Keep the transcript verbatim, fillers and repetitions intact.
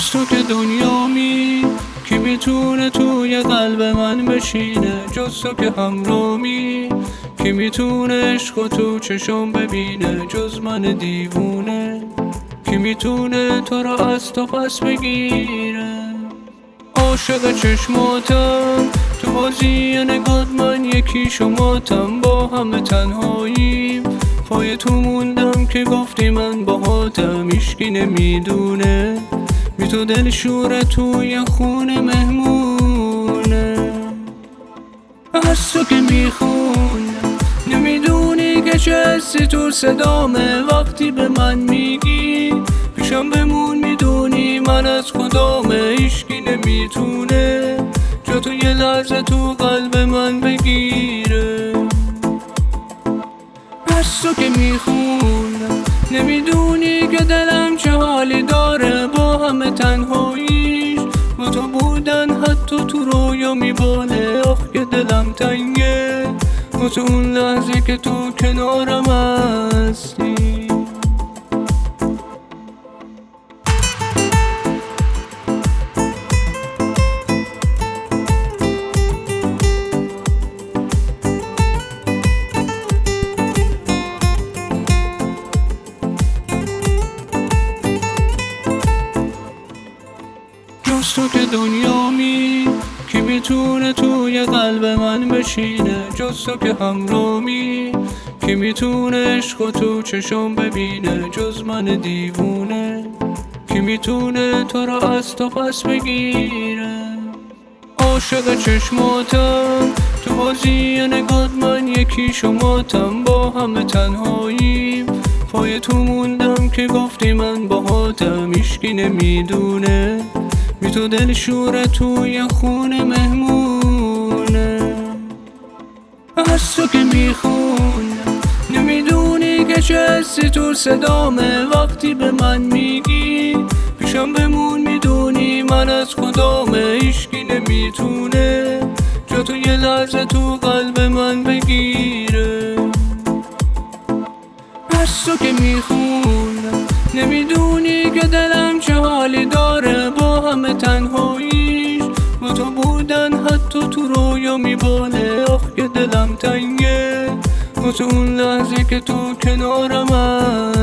جز تو که دنیامی، کی میتونه توی قلب من بشینه؟ جز تو که همرامی، کی میتونه عشق تو چشم ببینه؟ جز من دیوونه، کی میتونه تو را از تو پس بگیره؟ عاشق چشماتم، تو بازی نگات من یکی شماتم. با همه تنهاییم، پای تو موندم که گفتی من باهاتم. هیچکی نمیدونه بی تو دل شوره توی خونه مهمونه. از تو که میخونم نمیدونی که چه حسی تو صدامه. وقتی به من میگی پیشم بمون، میدونی من از کدامه. هیچکی نمیتونه جا تو یه لحظه تو قلب من بگیره. از تو که میخونم نمیدونی که دلم چه حالی داره. با همه تنهاییش با تو بودن حتی تو رویا میباله. آخ که دلم تنگه واسه اون لحظه که تو کنارم هستی. جز تو که دنیامی، کی میتونه توی قلب من بشینه؟ جز تو که همرامی، کی میتونه عشق تو چشم ببینه؟ جز من دیوونه، کی میتونه تو را از تو پس بگیره؟ عاشق چشماتم، تو بازی نگات من یکی شماتم. با همه تنهاییم، پای تو موندم که گفتی من باهاتم. هیچکی نمیدونه بی تو دل شوره توی خونه مهمونه. از تو که میخونم نمیدونی که چه حسی تو صدامه. وقتی به من میگی پیشم بمون، میدونی من از کدامه. هیچکی نمیتونه جا تو یه لحظه تو قلب من بگیره. از تو که میخونم نمیدونی که دلم چه حالی داره. با همه تنهاییش با تو بودن حتی تو رویا میباله. آخ که دلم تنگه واسه اون لحظه که تو کنارم هست.